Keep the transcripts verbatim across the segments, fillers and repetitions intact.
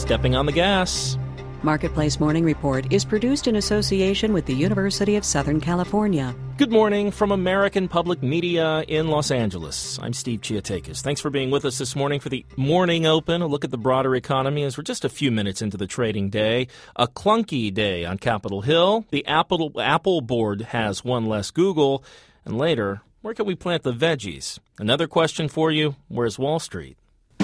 stepping on the gas. Marketplace Morning Report is produced in association with the University of Southern California. Good morning from American Public Media in Los Angeles. I'm Steve Chiatakis. Thanks for being with us this morning for the Morning Open, a look at the broader economy as we're just a few minutes into the trading day. A clunky day on Capitol Hill. The Apple, Apple board has one less Google. And later, where can we plant the veggies? Another question for you, where's Wall Street?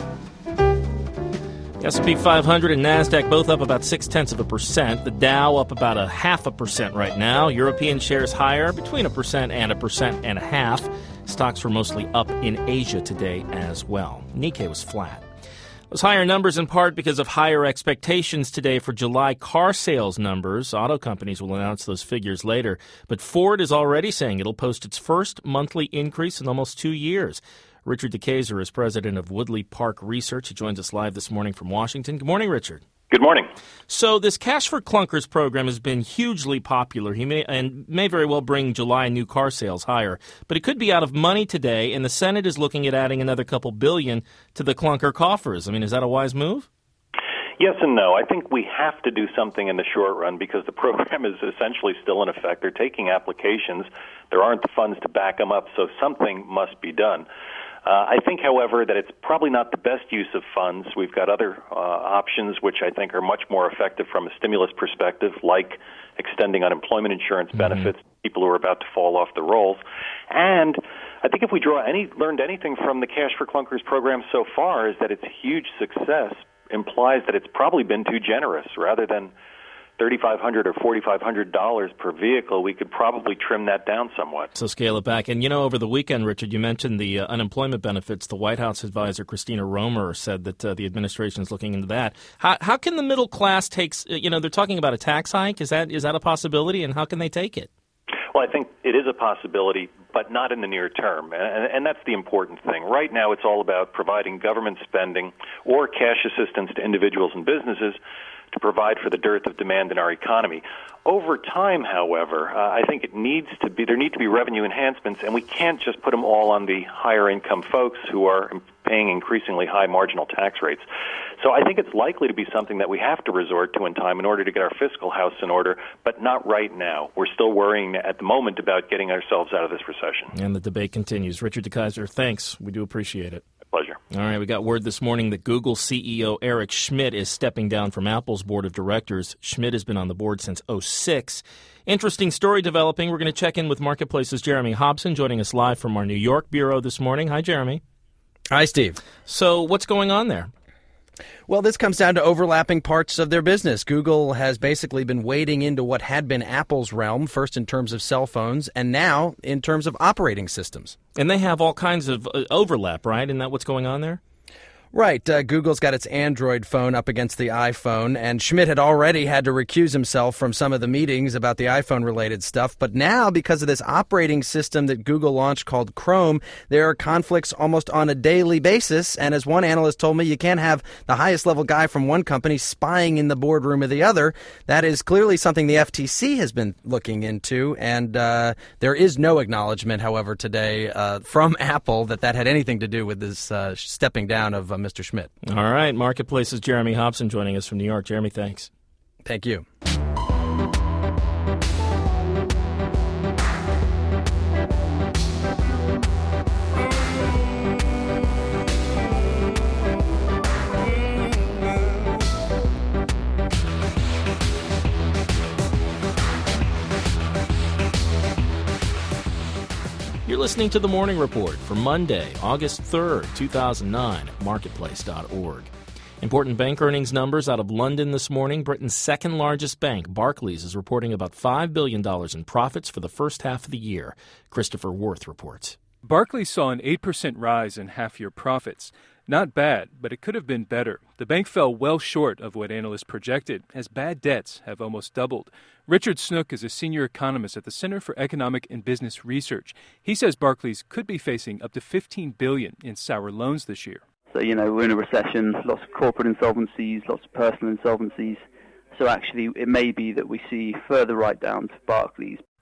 The S and P five hundred and NASDAQ both up about six-tenths of a percent. The Dow up about a half a percent right now. European shares higher, between a percent and a percent and a half. Stocks were mostly up in Asia today as well. Nikkei was flat. Those higher numbers in part because of higher expectations today for July car sales numbers. Auto companies will announce those figures later. But Ford is already saying it'll post its first monthly increase in almost two years. Richard DeKayser is president of Woodley Park Research. He joins us live this morning from Washington. Good morning, Richard. Good morning. So this Cash for Clunkers program has been hugely popular. He may and may very well bring July new car sales higher, but it could be out of money today, and the Senate is looking at adding another couple billion to the clunker coffers. I mean, is that a wise move? Yes and no. I think we have to do something in the short run because the program is essentially still in effect. They're taking applications. There aren't the funds to back them up, so something must be done. Uh, I think, however, that it's probably not the best use of funds. We've got other uh, options which I think are much more effective from a stimulus perspective, like extending unemployment insurance mm-hmm. benefits to people who are about to fall off the rolls. And I think if we draw any learned anything from the Cash for Clunkers program so far is that its huge success implies that it's probably been too generous. Rather than thirty-five hundred dollars or forty-five hundred dollars per vehicle, we could probably trim that down somewhat. So scale it back. And, you know, over the weekend, Richard, you mentioned the uh, unemployment benefits. The White House advisor, Christina Romer, said that uh, the administration is looking into that. How, how can the middle class take, you know, they're talking about a tax hike. Is that is that a possibility, and how can they take it? Well, I think it is a possibility, but not in the near term, and, and that's the important thing. Right now, it's all about providing government spending or cash assistance to individuals and businesses to provide for the dearth of demand in our economy. Over time, however, uh, I think it needs to be there need to be revenue enhancements, and we can't just put them all on the higher income folks who are paying increasingly high marginal tax rates. So I think it's likely to be something that we have to resort to in time in order to get our fiscal house in order, but not right now. We're still worrying at the moment about getting ourselves out of this recession. And the debate continues. Richard DeKayser, thanks. We do appreciate it. Pleasure. All right, we got word this morning that Google C E O Eric Schmidt is stepping down from Apple's board of directors. Schmidt has been on the board since oh six. Interesting story developing. We're going to check in with Marketplace's Jeremy Hobson, joining us live from our New York bureau this morning. Hi, Jeremy. Hi, Steve. So what's going on there? Well, this comes down to overlapping parts of their business. Google has basically been wading into what had been Apple's realm, first in terms of cell phones, and now in terms of operating systems. And they have all kinds of uh, overlap, right? Isn't that what's going on there? Right. Uh, Google's got its Android phone up against the iPhone, and Schmidt had already had to recuse himself from some of the meetings about the iPhone-related stuff. But now, because of this operating system that Google launched called Chrome, there are conflicts almost on a daily basis. And as one analyst told me, you can't have the highest-level guy from one company spying in the boardroom of the other. That is clearly something the F T C has been looking into, and uh, there is no acknowledgement, however, today uh, from Apple that that had anything to do with this uh, stepping down of uh, Mister Schmidt. All right. Marketplace's Jeremy Hobson joining us from New York. Jeremy, thanks. Thank you. You're listening to The Morning Report for Monday, August third, two thousand nine at marketplace dot org. Important bank earnings numbers out of London this morning. Britain's second largest bank, Barclays, is reporting about five billion dollars in profits for the first half of the year. Christopher Worth reports. Barclays saw an eight percent rise in half-year profits. Not bad, but it could have been better. The bank fell well short of what analysts projected, as bad debts have almost doubled. Richard Snook is a senior economist at the Center for Economic and Business Research. He says Barclays could be facing up to fifteen billion dollars in sour loans this year. So, you know, we're in a recession, lots of corporate insolvencies, lots of personal insolvencies. So actually, it may be that we see further write-downs for Barclays.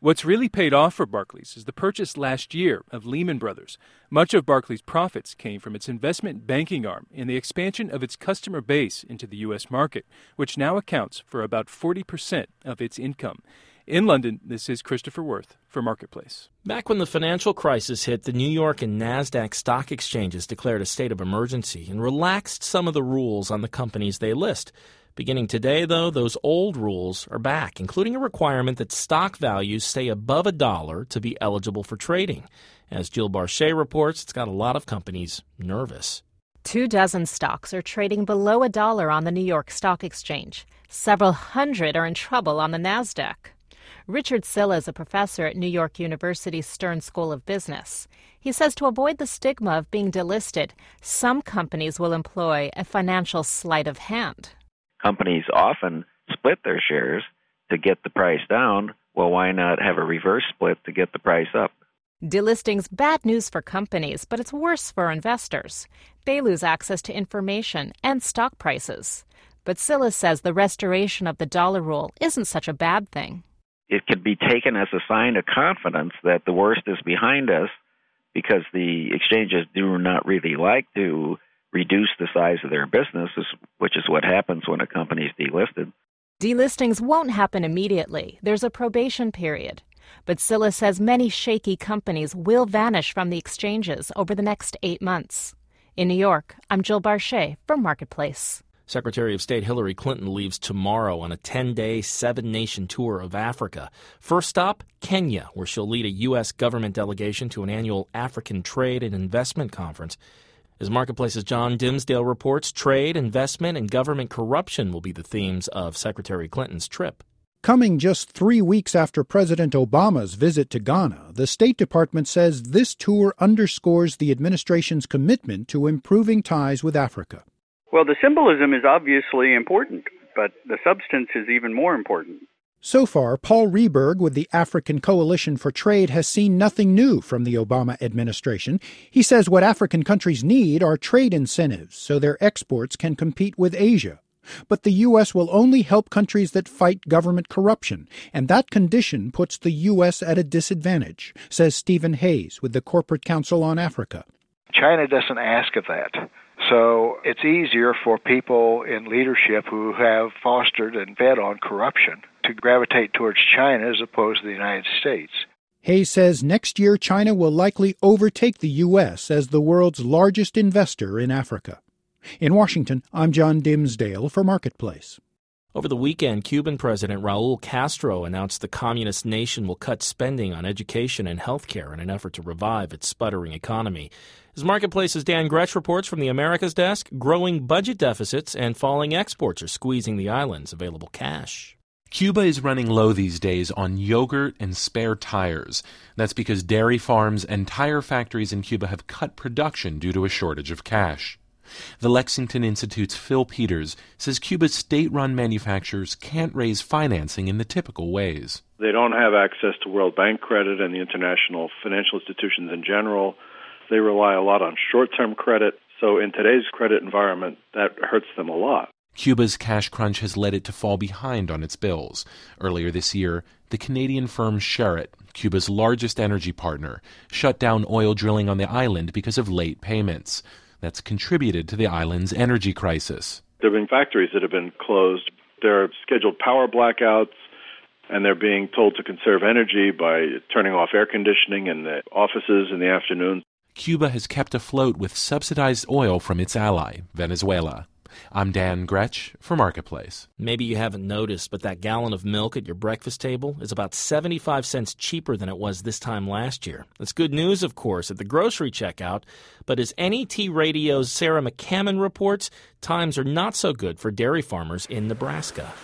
What's really paid off for Barclays is the purchase last year of Lehman Brothers. Much of Barclays' profits came from its investment banking arm and the expansion of its customer base into the U S market, which now accounts for about forty percent of its income. In London, this is Christopher Worth for Marketplace. Back when the financial crisis hit, the New York and NASDAQ stock exchanges declared a state of emergency and relaxed some of the rules on the companies they list. Beginning today, though, those old rules are back, including a requirement that stock values stay above a dollar to be eligible for trading. As Jill Barchet reports, it's got a lot of companies nervous. Two dozen stocks are trading below a dollar on the New York Stock Exchange. Several hundred are in trouble on the NASDAQ. Richard Silla is a professor at New York University's Stern School of Business. He says to avoid the stigma of being delisted, some companies will employ a financial sleight of hand. Companies often split their shares to get the price down. Well, why not have a reverse split to get the price up? Delisting's bad news for companies, but it's worse for investors. They lose access to information and stock prices. But Silla says the restoration of the dollar rule isn't such a bad thing. It can be taken as a sign of confidence that the worst is behind us, because the exchanges do not really like to reduce the size of their business, which is what happens when a company is delisted. Delistings won't happen immediately. There's a probation period. But Silla says many shaky companies will vanish from the exchanges over the next eight months. In New York, I'm Jill Barchet for Marketplace. Secretary of State Hillary Clinton leaves tomorrow on a ten-day, seven-nation tour of Africa. First stop, Kenya, where she'll lead a U S government delegation to an annual African Trade and Investment Conference. As Marketplace's John Dimsdale reports, trade, investment, and government corruption will be the themes of Secretary Clinton's trip. Coming just three weeks after President Obama's visit to Ghana, the State Department says this tour underscores the administration's commitment to improving ties with Africa. Well, the symbolism is obviously important, but the substance is even more important. So far, Paul Rehberg with the African Coalition for Trade has seen nothing new from the Obama administration. He says what African countries need are trade incentives so their exports can compete with Asia. But the U S will only help countries that fight government corruption, and that condition puts the U S at a disadvantage, says Stephen Hayes with the Corporate Council on Africa. China doesn't ask of that. So it's easier for people in leadership who have fostered and fed on corruption to gravitate towards China as opposed to the United States. Hayes says next year China will likely overtake the U S as the world's largest investor in Africa. In Washington, I'm John Dimsdale for Marketplace. Over the weekend, Cuban President Raul Castro announced the communist nation will cut spending on education and health care in an effort to revive its sputtering economy. As Marketplace's Dan Gretsch reports from the Americas desk, growing budget deficits and falling exports are squeezing the island's available cash. Cuba is running low these days on yogurt and spare tires. That's because dairy farms and tire factories in Cuba have cut production due to a shortage of cash. The Lexington Institute's Phil Peters says Cuba's state-run manufacturers can't raise financing in the typical ways. They don't have access to World Bank credit and the international financial institutions in general. They rely a lot on short-term credit. So in today's credit environment, that hurts them a lot. Cuba's cash crunch has led it to fall behind on its bills. Earlier this year, the Canadian firm Sherritt, Cuba's largest energy partner, shut down oil drilling on the island because of late payments. That's contributed to the island's energy crisis. There have been factories that have been closed. There are scheduled power blackouts, and they're being told to conserve energy by turning off air conditioning in the offices in the afternoon. Cuba has kept afloat with subsidized oil from its ally, Venezuela. I'm Dan Gretsch for Marketplace. Maybe you haven't noticed, but that gallon of milk at your breakfast table is about seventy-five cents cheaper than it was this time last year. That's good news, of course, at the grocery checkout. But as N E T Radio's Sarah McCammon reports, times are not so good for dairy farmers in Nebraska.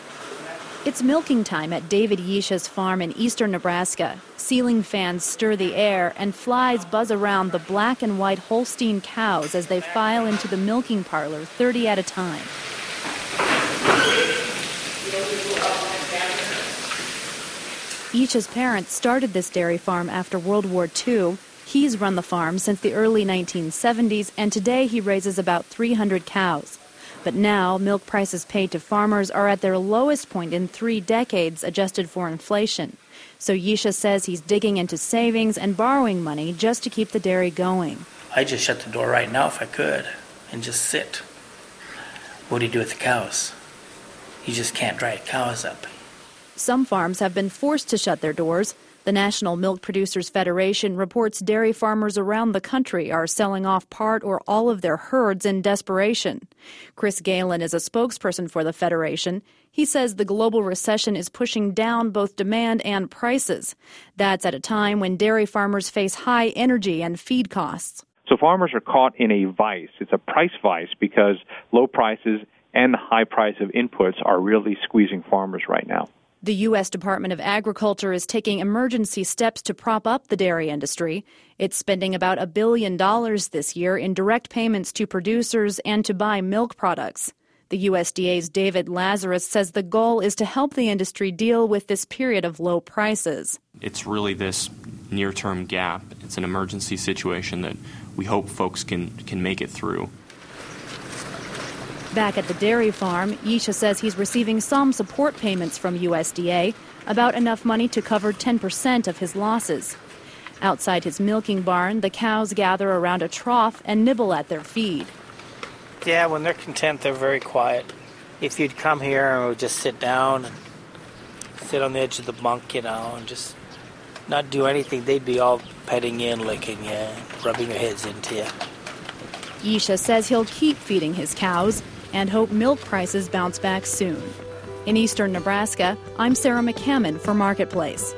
It's milking time at David Yisha's farm in eastern Nebraska. Ceiling fans stir the air and flies buzz around the black and white Holstein cows as they file into the milking parlor, thirty at a time. Yisha's parents started this dairy farm after World War Two. He's run the farm since the early nineteen seventies, and today he raises about three hundred cows. But now, milk prices paid to farmers are at their lowest point in three decades, adjusted for inflation. So Yisha says he's digging into savings and borrowing money just to keep the dairy going. I just shut the door right now if I could and just sit. What do you do with the cows? You just can't dry cows up. Some farms have been forced to shut their doors. The National Milk Producers Federation reports dairy farmers around the country are selling off part or all of their herds in desperation. Chris Galen is a spokesperson for the federation. He says the global recession is pushing down both demand and prices. That's at a time when dairy farmers face high energy and feed costs. So farmers are caught in a vice. It's a price vice because low prices and the high price of inputs are really squeezing farmers right now. The U S Department of Agriculture is taking emergency steps to prop up the dairy industry. It's spending about a billion dollars this year in direct payments to producers and to buy milk products. The U S D A's David Lazarus says the goal is to help the industry deal with this period of low prices. It's really this near-term gap. It's an emergency situation that we hope folks can, can make it through. Back at the dairy farm, Yisha says he's receiving some support payments from U S D A, about enough money to cover ten percent of his losses. Outside his milking barn, the cows gather around a trough and nibble at their feed. Yeah, when they're content, they're very quiet. If you'd come here and would just sit down and sit on the edge of the bunk, you know, and just not do anything, they'd be all petting you and licking you, rubbing their heads into you. Yisha says he'll keep feeding his cows and hope milk prices bounce back soon. In eastern Nebraska, I'm Sarah McCammon for Marketplace.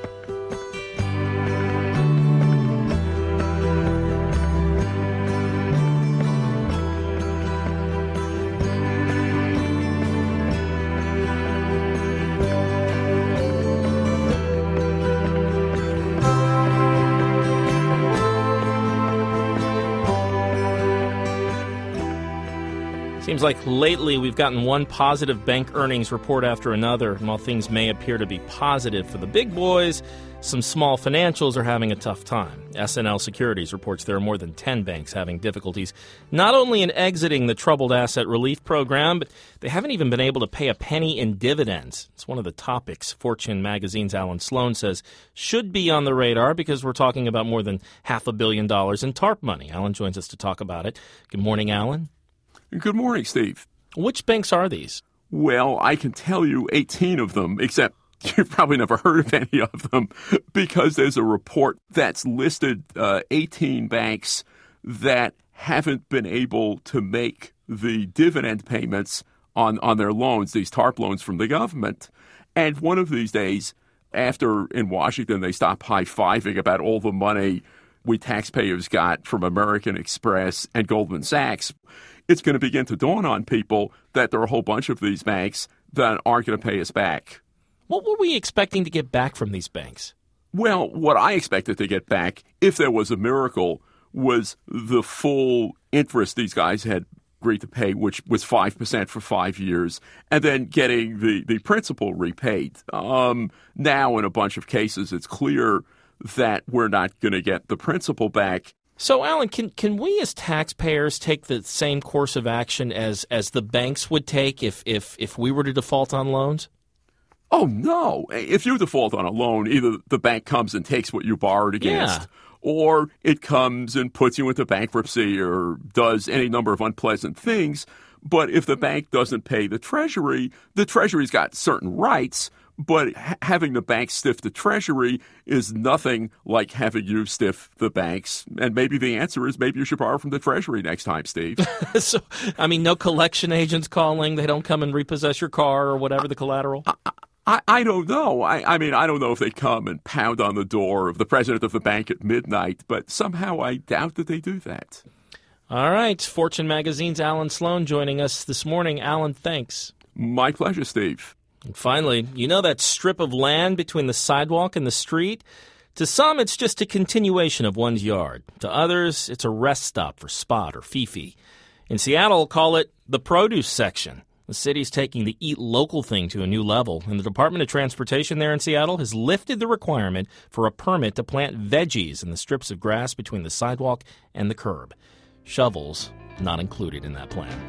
Seems like lately we've gotten one positive bank earnings report after another. And while things may appear to be positive for the big boys, some small financials are having a tough time. S N L Securities reports there are more than ten banks having difficulties, not only in exiting the troubled asset relief program, but they haven't even been able to pay a penny in dividends. It's one of the topics Fortune magazine's Alan Sloan says should be on the radar because we're talking about more than half a billion dollars in TARP money. Alan joins us to talk about it. Good morning, Alan. Good morning, Steve. Which banks are these? Well, I can tell you eighteen of them, except you've probably never heard of any of them because there's a report that's listed uh, eighteen banks that haven't been able to make the dividend payments on, on their loans, these TARP loans from the government. And one of these days, after in Washington they stop high-fiving about all the money we taxpayers got from American Express and Goldman Sachs, it's going to begin to dawn on people that there are a whole bunch of these banks that aren't going to pay us back. What were we expecting to get back from these banks? Well, what I expected to get back, if there was a miracle, was the full interest these guys had agreed to pay, which was five percent for five years, and then getting the, the principal repaid. Um, now, in a bunch of cases, it's clear that we're not going to get the principal back. So, Alan, can can we as taxpayers take the same course of action as, as the banks would take if, if, if we were to default on loans? Oh, no. If you default on a loan, either the bank comes and takes what you borrowed against, yeah. or it comes and puts you into bankruptcy or does any number of unpleasant things. But if the bank doesn't pay the Treasury, the Treasury's got certain rights, but ha- having the bank stiff the Treasury is nothing like having you stiff the banks. And maybe the answer is maybe you should borrow from the Treasury next time, Steve. So, I mean, no collection agents calling. They don't come and repossess your car or whatever the collateral? I, I, I don't know. I, I mean, I don't know if they come and pound on the door of the president of the bank at midnight, but somehow I doubt that they do that. All right. Fortune magazine's Alan Sloan joining us this morning. Alan, thanks. My pleasure, Steve. And finally, you know that strip of land between the sidewalk and the street? To some, it's just a continuation of one's yard. To others, it's a rest stop for Spot or Fifi. In Seattle, call it the produce section. The city's taking the eat local thing to a new level, and the Department of Transportation there in Seattle has lifted the requirement for a permit to plant veggies in the strips of grass between the sidewalk and the curb. Shovels not included in that plan.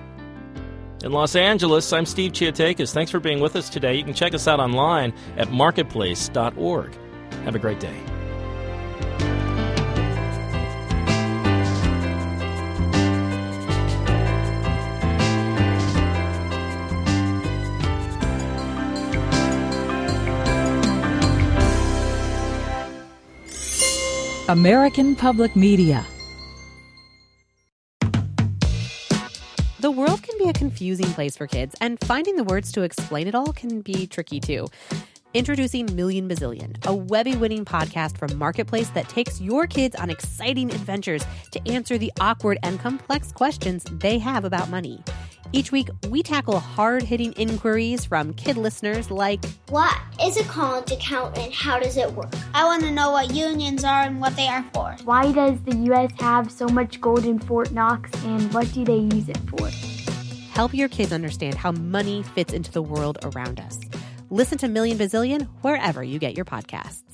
In Los Angeles, I'm Steve Chiatakis. Thanks for being with us today. You can check us out online at marketplace dot org. Have a great day. American Public Media. The world can be a confusing place for kids, and finding the words to explain it all can be tricky too. Introducing Million Bazillion, a Webby-winning podcast from Marketplace that takes your kids on exciting adventures to answer the awkward and complex questions they have about money. Each week, we tackle hard-hitting inquiries from kid listeners like, what is a college account and how does it work? I want to know what unions are and what they are for. Why does the U S have so much gold in Fort Knox and what do they use it for? Help your kids understand how money fits into the world around us. Listen to Million Bazillion wherever you get your podcasts.